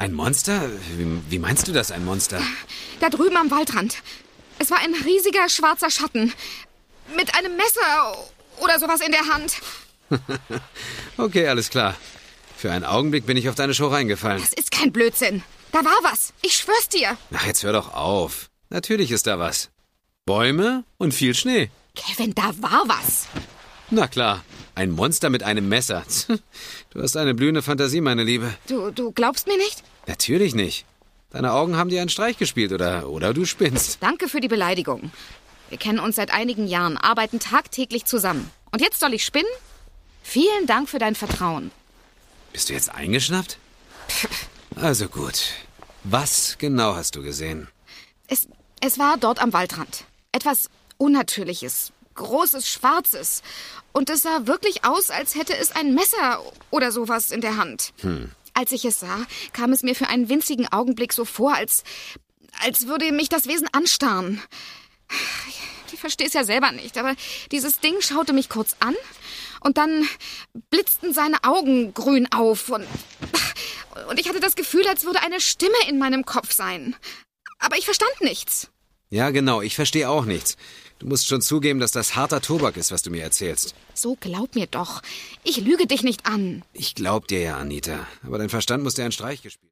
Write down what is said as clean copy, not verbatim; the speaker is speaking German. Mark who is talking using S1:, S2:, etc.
S1: Ein Monster? Wie meinst du das, ein Monster?
S2: Da drüben am Waldrand. Es war ein riesiger schwarzer Schatten. Mit einem Messer oder sowas in der Hand.
S1: Okay, alles klar. Für einen Augenblick bin ich auf deine Show reingefallen.
S2: Das ist kein Blödsinn. Da war was. Ich schwör's dir.
S1: Ach, jetzt hör doch auf. Natürlich ist da was. Bäume und viel Schnee.
S2: Kevin, da war was.
S1: Na klar, ein Monster mit einem Messer. Du hast eine blühende Fantasie, meine Liebe.
S2: Du glaubst mir nicht?
S1: Natürlich nicht. Deine Augen haben dir einen Streich gespielt oder du spinnst.
S2: Danke für die Beleidigung. Wir kennen uns seit einigen Jahren, arbeiten tagtäglich zusammen. Und jetzt soll ich spinnen? Vielen Dank für dein Vertrauen.
S1: Bist du jetzt eingeschnappt? Also gut. Was genau hast du gesehen?
S2: Es war dort am Waldrand. Etwas Unnatürliches, Großes, Schwarzes. Und es sah wirklich aus, als hätte es ein Messer oder sowas in der Hand. Als ich es sah, kam es mir für einen winzigen Augenblick so vor, als würde mich das Wesen anstarren. Ich verstehe es ja selber nicht, aber dieses Ding schaute mich kurz an und dann blitzten seine Augen grün auf und ich hatte das Gefühl, als würde eine Stimme in meinem Kopf sein. Aber ich verstand nichts.
S1: Ja, genau, ich verstehe auch nichts. Du musst schon zugeben, dass das harter Tobak ist, was du mir erzählst.
S2: So glaub mir doch. Ich lüge dich nicht an.
S1: Ich glaub dir ja, Anita. Aber dein Verstand muss dir einen Streich gespielt.